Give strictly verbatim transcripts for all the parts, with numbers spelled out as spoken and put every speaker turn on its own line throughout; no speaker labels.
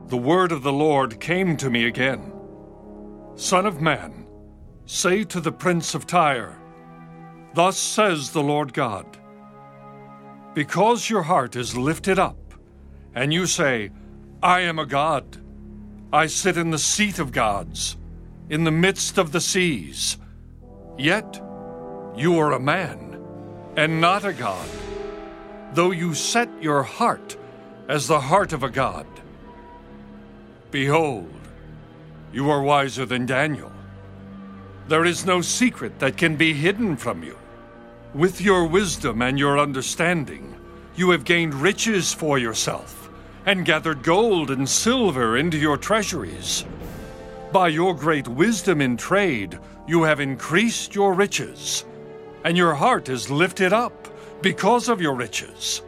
the word of the Lord came to me again. Son of man, say to the prince of Tyre, thus says the Lord God, because your heart is lifted up, and you say, I am a god, I sit in the seat of gods, in the midst of the seas, yet you are a man, and not a god, though you set your heart as the heart of a god. Behold, you are wiser than Daniel. There is no secret that can be hidden from you. With your wisdom and your understanding, you have gained riches for yourself, and gathered gold and silver into your treasuries. By your great wisdom in trade, you have increased your riches, and your heart is lifted up because of your riches.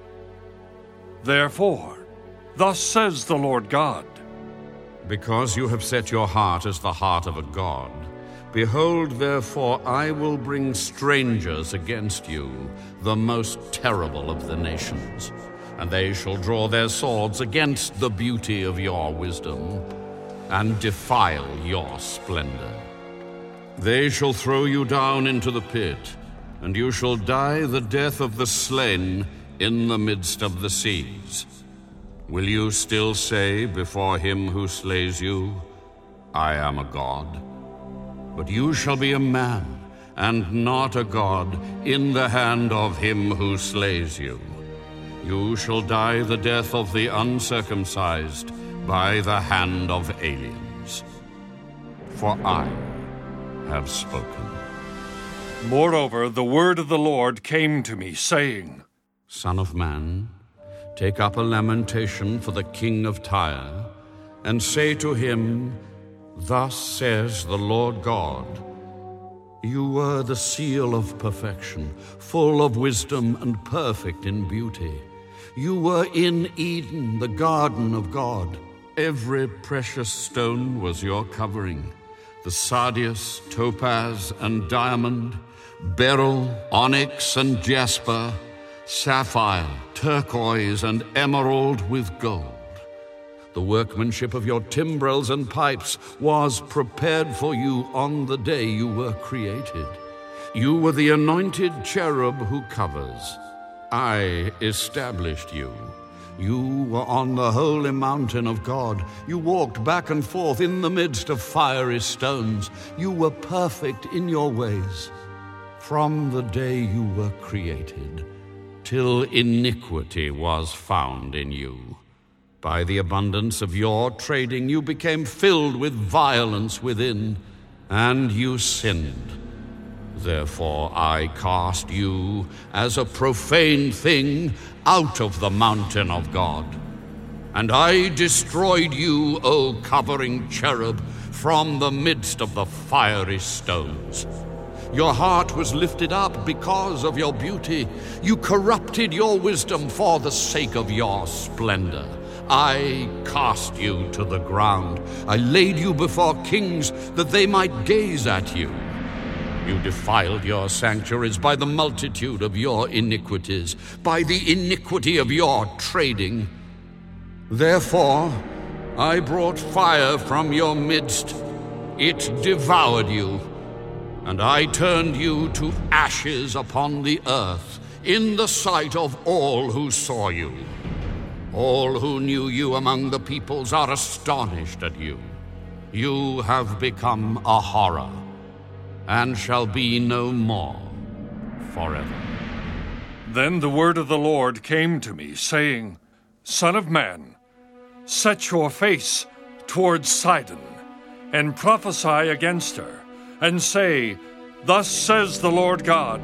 Therefore, thus says the Lord God,
because you have set your heart as the heart of a god, behold, therefore, I will bring strangers against you, the most terrible of the nations, and they shall draw their swords against the beauty of your wisdom, and defile your splendor. They shall throw you down into the pit, and you shall die the death of the slain in the midst of the seas. Will you still say before him who slays you, I am a god? But you shall be a man, and not a god, in the hand of him who slays you. You shall die the death of the uncircumcised by the hand of aliens. For I have spoken.
Moreover, the word of the Lord came to me, saying,
Son of man, take up a lamentation for the king of Tyre, and say to him, thus says the Lord God, you were the seal of perfection, full of wisdom and perfect in beauty. You were in Eden, the garden of God. Every precious stone was your covering, the sardius, topaz, and diamond, beryl, onyx, and jasper, sapphire, turquoise, and emerald with gold. The workmanship of your timbrels and pipes was prepared for you on the day you were created. You were the anointed cherub who covers. I established you. You were on the holy mountain of God. You walked back and forth in the midst of fiery stones. You were perfect in your ways. From the day you were created, till iniquity was found in you. By the abundance of your trading, you became filled with violence within, and you sinned. Therefore I cast you as a profane thing out of the mountain of God. And I destroyed you, O covering cherub, from the midst of the fiery stones. Your heart was lifted up because of your beauty. You corrupted your wisdom for the sake of your splendor. I cast you to the ground. I laid you before kings that they might gaze at you. You defiled your sanctuaries by the multitude of your iniquities, by the iniquity of your trading. Therefore, I brought fire from your midst. It devoured you, and I turned you to ashes upon the earth, in the sight of all who saw you. All who knew you among the peoples are astonished at you. You have become a horror, and shall be no more forever.
Then the word of the Lord came to me, saying, Son of man, set your face towards Sidon, and prophesy against her, and say, Thus says the Lord God,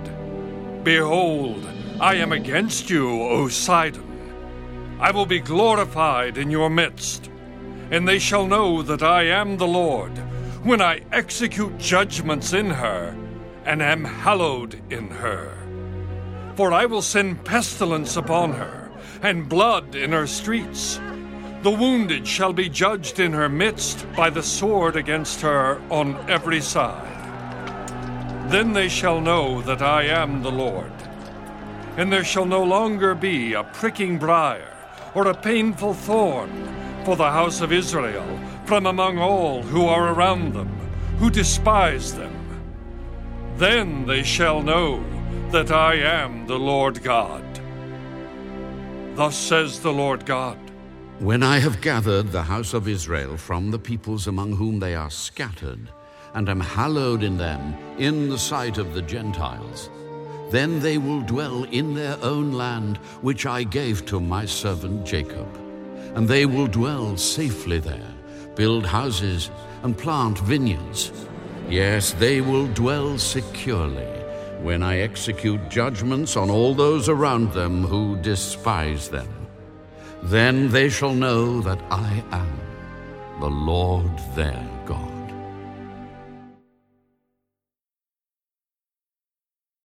Behold, I am against you, O Sidon. I will be glorified in your midst, and they shall know that I am the Lord, when I execute judgments in her, and am hallowed in her. For I will send pestilence upon her, and blood in her streets. The wounded shall be judged in her midst by the sword against her on every side. Then they shall know that I am the Lord. And there shall no longer be a pricking briar or a painful thorn for the house of Israel from among all who are around them, who despise them. Then they shall know that I am the Lord God. Thus says the Lord God.
When I have gathered the house of Israel from the peoples among whom they are scattered, and am hallowed in them in the sight of the Gentiles, then they will dwell in their own land, which I gave to my servant Jacob. And they will dwell safely there, build houses, and plant vineyards. Yes, they will dwell securely, when I execute judgments on all those around them who despise them. Then they shall know that I am the Lord their